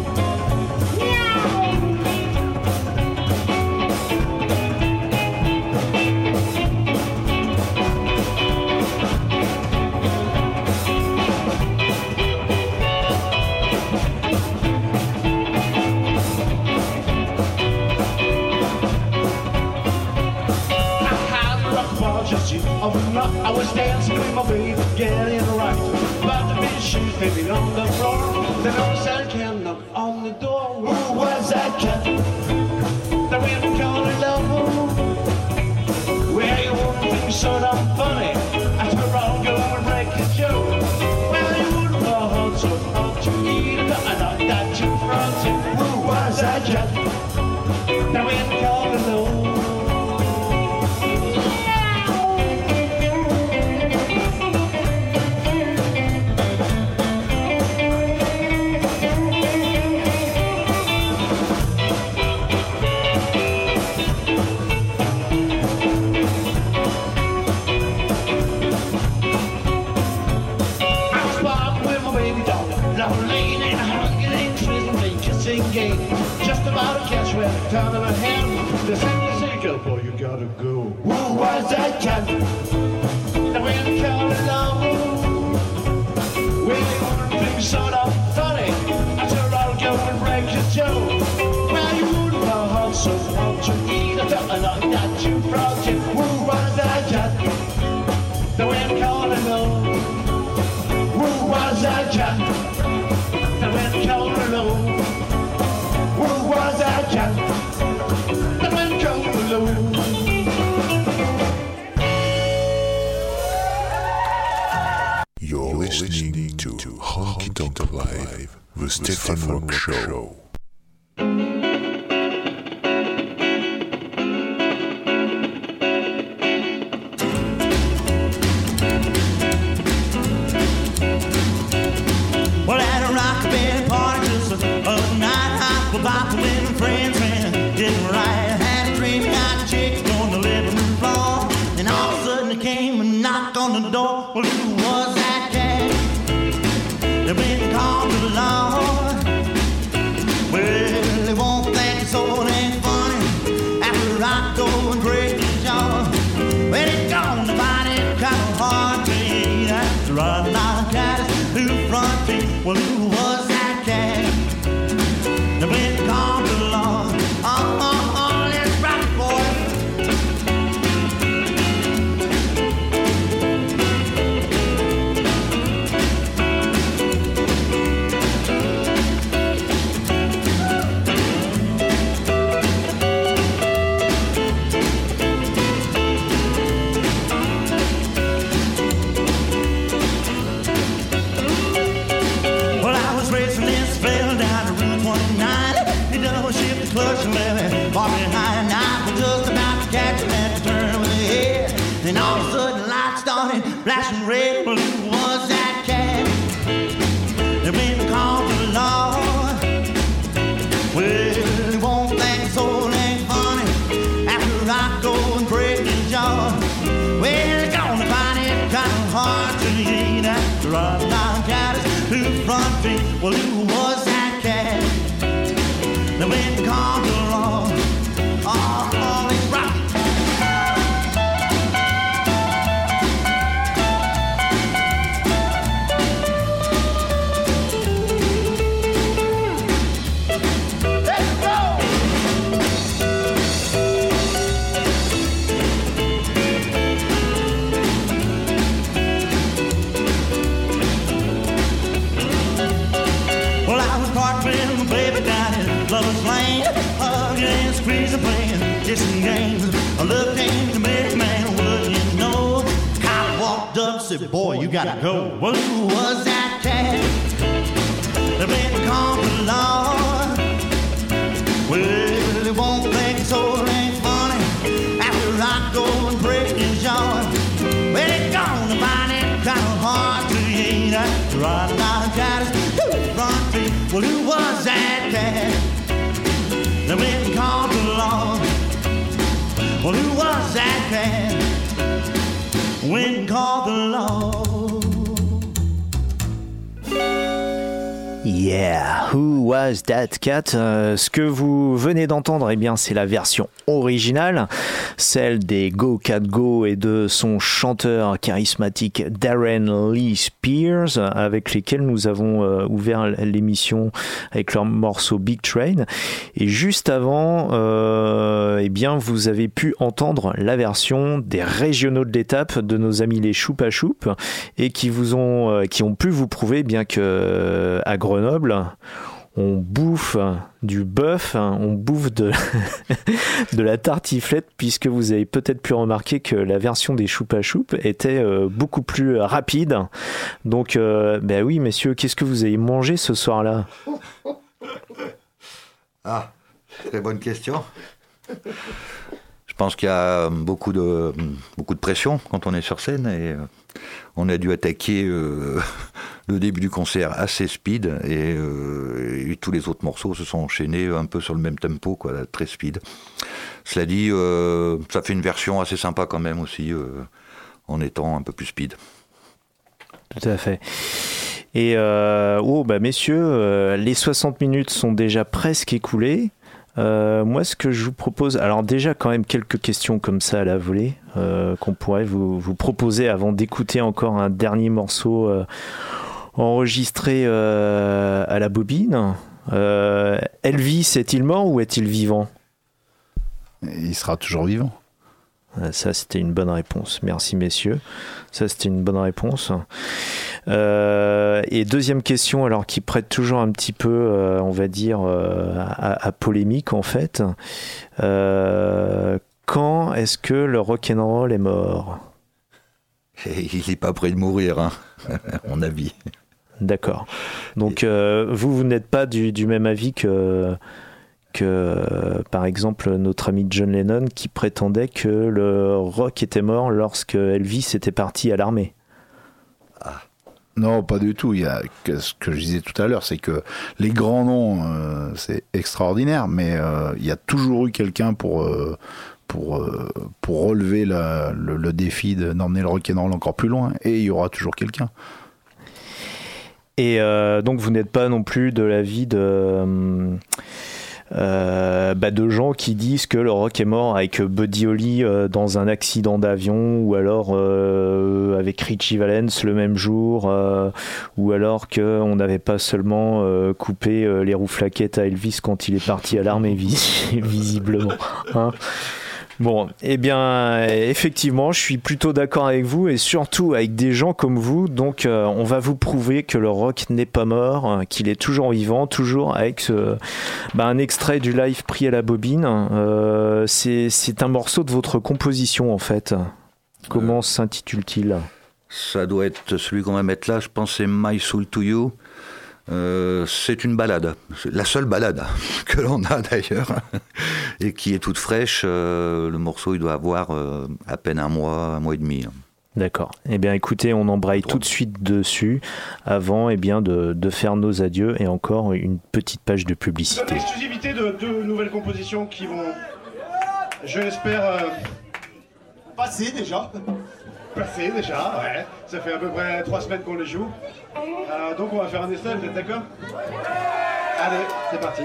I was dancing with my baby, getting right. But the bitch, she's baby on the floor. Then all of a sudden came knock on the door. Who was that cat? The wind calling love. Where you wouldn't think so damn funny. I turn around, go and break the joke. Well, you wouldn't know how so how to eat it. I know that you fronted. Who was that cat? The wind calling love. Just about to catch where the turn of a hand. The single single boy, you gotta go. Who was that cat? The wind called along. Well, you wouldn't think so damn funny. I said I'll go and break your jaw. Well, you wouldn't know how so how to eat a dog like that you brought you. Who was that cat? The wind called along. Who was that cat? The wind called along. Who was that cat? The wind called along. You're listening to Honky Tonk Live, the Stefan Rock Show. Well, at a rock band party just a night hop about to win friends and getting right. Had a dream, got a chick on the living room floor, and all of a sudden it came and knocked on the door. Well, who was that cat? They've been called to the Lord. Well, they won't think it's so damn funny after rock go and break the jaw. When it's gone, the body kind of hard to eat after riding out of cat who front feet. Well, who was that cat? The wind called the Lord. Oh, oh, oh, let's rock, boy. flashing red. Well, who was that cat that been called the law? Well, he won't think so ain't funny after I go and break his jaw. Well, he's gonna find it kind of hard to eat after I knock out his two front feet. Well, who was that cat that been called the law? Oh, oh, it's rocky. Lover's lane, hugging and squeezing, playing kissing games. I looked into me, man, what you know? Cop walked up, said, boy, you gotta go. Well, who was that cat that been called the law? Well, it won't think so, it ain't funny after I go and break his jaw. Well, it's gonna find it kind of hard to eat after I knock out his front feet. Well, who was that cat that been called the law? Well, who was that cat when called the law? Yeah, Who Was That Cat? Euh, ce que vous venez d'entendre, eh bien, c'est la version originale, celle des Go Cat Go et de son chanteur charismatique Darren Lee Spears, avec lesquels nous avons euh, ouvert l'émission avec leur morceau Big Train. Et juste avant, euh, eh bien, vous avez pu entendre la version des régionaux de l'étape de nos amis les Choupa Choup, et qui vous ont, euh, qui ont pu vous prouver bien que euh, à Grenoble, on bouffe du bœuf, on bouffe de, de la tartiflette, puisque vous avez peut-être pu remarquer que la version des Choupa Choup était euh, beaucoup plus rapide. Donc, euh, ben oui, messieurs, qu'est-ce que vous avez mangé ce soir-là? Ah, très bonne question. Je pense qu'il y a beaucoup de, beaucoup de pression quand on est sur scène, et on a dû attaquer euh, le début du concert assez speed, et, euh, et tous les autres morceaux se sont enchaînés un peu sur le même tempo, quoi, très speed. Cela dit, euh, ça fait une version assez sympa quand même aussi, euh, en étant un peu plus speed. Tout à fait. Et euh, oh bah messieurs, euh, les soixante minutes sont déjà presque écoulées. Euh, moi, ce que je vous propose, alors déjà quand même quelques questions comme ça à la volée euh, qu'on pourrait vous, vous proposer avant d'écouter encore un dernier morceau euh, enregistré euh, à la bobine. Euh, Elvis est-il mort ou est-il vivant? Il sera toujours vivant. Ça, c'était une bonne réponse. Merci, messieurs. Ça, c'était une bonne réponse. Euh, et deuxième question, alors qui prête toujours un petit peu, euh, on va dire, euh, à, à polémique, en fait. Euh, quand est-ce que le rock'n'roll est mort? Et il n'est pas près de mourir, hein, à mon avis. D'accord. Donc, euh, vous, vous n'êtes pas du, du même avis que... que euh, par exemple notre ami John Lennon, qui prétendait que le rock était mort lorsque Elvis était parti à l'armée. Ah. Non, pas du tout. Il y a, ce que je disais tout à l'heure, c'est que les grands noms, euh, c'est extraordinaire, mais euh, il y a toujours eu quelqu'un pour, euh, pour, euh, pour relever la, le, le défi de, d'emmener le rock'n'roll encore plus loin, et il y aura toujours quelqu'un. Et euh, donc vous n'êtes pas non plus de l'avis de... Euh, Euh, bah de gens qui disent que le rock est mort avec Buddy Holly euh, dans un accident d'avion, ou alors euh, avec Richie Valens le même jour, euh, ou alors qu'on n'avait pas seulement euh, coupé euh, les roues flaquettes à Elvis quand il est parti à l'armée, vis- visiblement. Hein. Bon, eh bien, effectivement, je suis plutôt d'accord avec vous, et surtout avec des gens comme vous. Donc, euh, on va vous prouver que le rock n'est pas mort, hein, qu'il est toujours vivant, toujours avec ce, bah, un extrait du live pris à la bobine. Euh, c'est, c'est un morceau de votre composition, en fait. Comment euh, s'intitule-t-il? Ça doit être celui qu'on va mettre là, je pense, c'est My Soul to You. Euh, c'est une balade, c'est la seule balade que l'on a d'ailleurs, et qui est toute fraîche. Euh, le morceau, il doit avoir euh, à peine un mois, un mois et demi. D'accord. Eh bien, écoutez, on embraye tout de suite dessus avant eh bien, de, de faire nos adieux et encore une petite page de publicité. L'exclusivité de deux nouvelles compositions qui vont, je l'espère, euh, passer déjà. Passer déjà, ouais. Ça fait à peu près trois semaines qu'on les joue. Euh, donc on va faire un essai, vous êtes d'accord? Allez, c'est parti.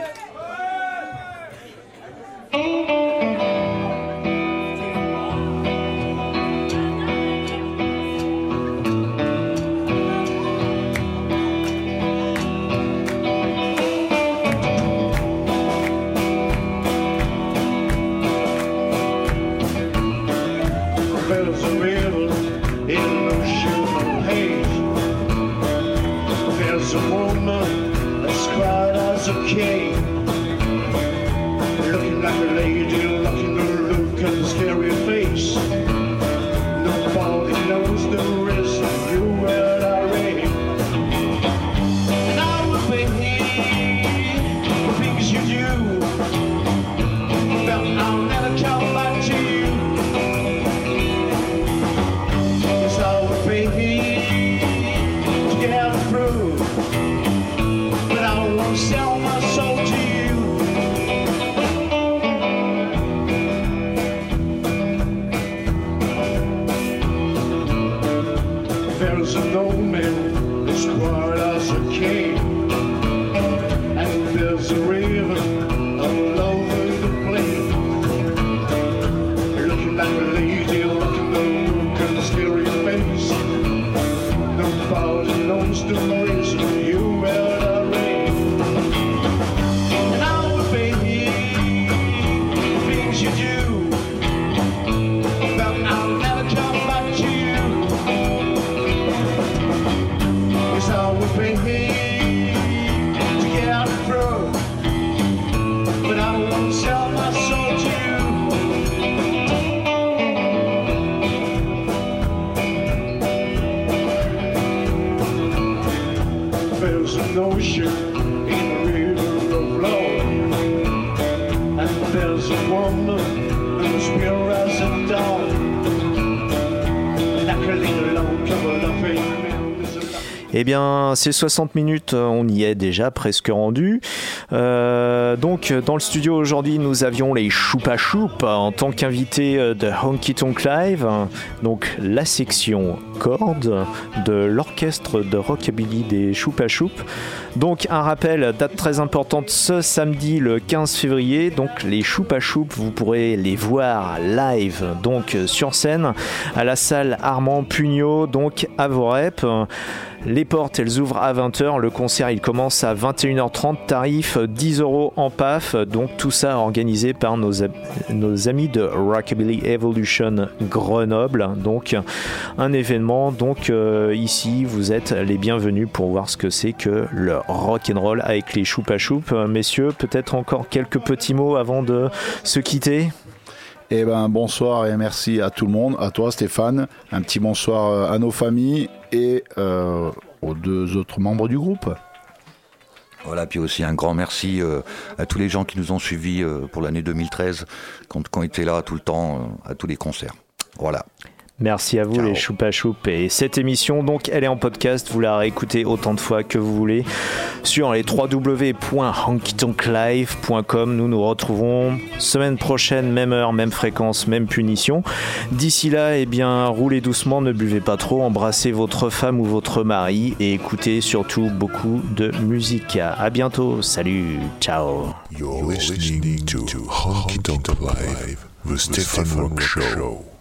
There's a river in an ocean of haze. There's a woman as quiet as a king, looking like a lady, looking at look and scary face. Nobody knows the reason you were a ring. And I will pay for things you do, but I'll never come back to you. To get through, but I won't sell my soul to you. There's an old man as quiet as a king, and there's a river all over the plain, looking like a lady, looking the look and the scary face. Nobody knows the reason you wear the ring. And I will pay the things you do, but I'll never come back to you. Yes, I will pay to get through, but I won't sell my soul to you. There's an ocean in a river of love, and there's a woman who's pure as a dog, like a little log of a loving. Eh bien, ces soixante minutes, on y est déjà presque rendu. Euh, donc, dans le studio aujourd'hui, nous avions les Choupa Choup en tant qu'invités de Honky Tonk Live. Donc, la section cordes de l'orchestre de rockabilly des Choupa Choup. Donc, un rappel, date très importante ce samedi, le quinze février. Donc, les Choupa Choup, vous pourrez les voir live, donc sur scène, à la salle Armand Pugnot, donc à Vorep. Les portes, elles ouvrent à vingt heures. Le concert, il commence à vingt et une heures trente. Tarif dix euros en P A F. Donc tout ça organisé par nos, nos amis de Rockabilly Evolution Grenoble. Donc un événement. Donc euh, ici, vous êtes les bienvenus pour voir ce que c'est que le rock'n'roll avec les Choupa Choup. Messieurs, peut-être encore quelques petits mots avant de se quitter. Eh ben, bonsoir et merci à tout le monde, à toi Stéphane, un petit bonsoir à nos familles et euh, aux deux autres membres du groupe. Voilà, puis aussi un grand merci euh, à tous les gens qui nous ont suivis euh, pour l'année deux mille treize, qui ont, qui ont été là tout le temps euh, à tous les concerts. Voilà. Merci à vous. Ciao. Les Choupa Choup. Et cette émission, donc, elle est en podcast. Vous la réécoutez autant de fois que vous voulez sur les w w w point honky tonk live point com. Nous nous retrouvons semaine prochaine, même heure, même fréquence, même punition. D'ici là, eh bien, roulez doucement, ne buvez pas trop, embrassez votre femme ou votre mari et écoutez surtout beaucoup de musique. À bientôt. Salut. Ciao. You're listening to Honky Tonk Live, the Stephen Rock Show.